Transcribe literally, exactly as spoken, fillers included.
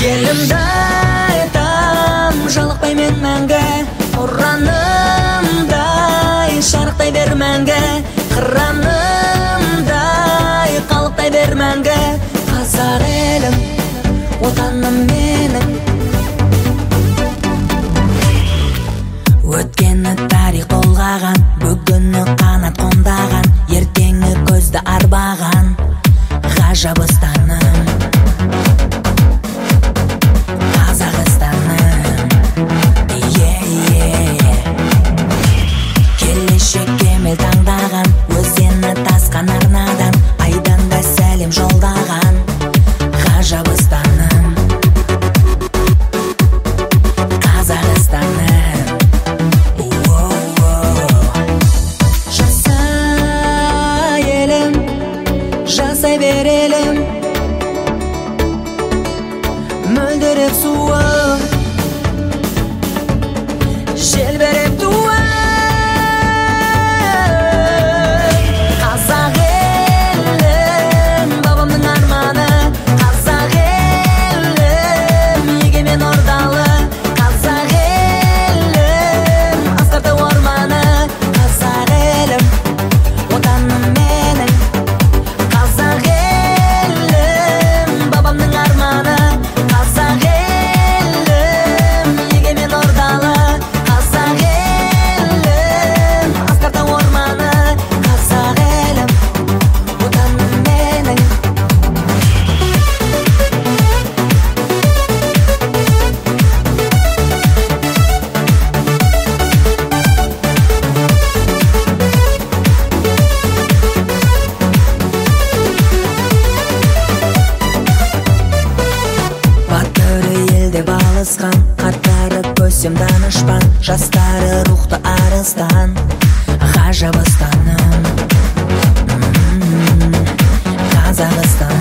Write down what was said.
елімді айтам, жалықпай мен мәңгі, ұранымдай шарықтай бер мәңгі, қыранымдай қалықтай бер мәңгі. Қазақ елім, отаным менің. Өткені тарих толғаған, бүгіні қанат қондаған, ертеңі көзді арбаған ғажабыстаным, Қазақстаным. Келешек кемел таңдаған, өзені тасқан арнадан, айдан да сәлем жолдаған ғажабыстаным, Қазақстаным. Жасай берелім мөлдіреп суым, желбіреп туым. Қазақ елім, бабамның арманы, қазақ елім, егемен ордалы, қазақ елім, асқарта орманы, қазақ елім, отаным менің. Қазақ елім, бабамның арманы, қазақ елім, егемен ордалы, қазақ елім, асқарта орманы, қазақ елім, отаным менің. Батыры елде балысқан, қарттары көсем данышпан, жастары рухты арыстан, ғажабыстаным, Қазақстан.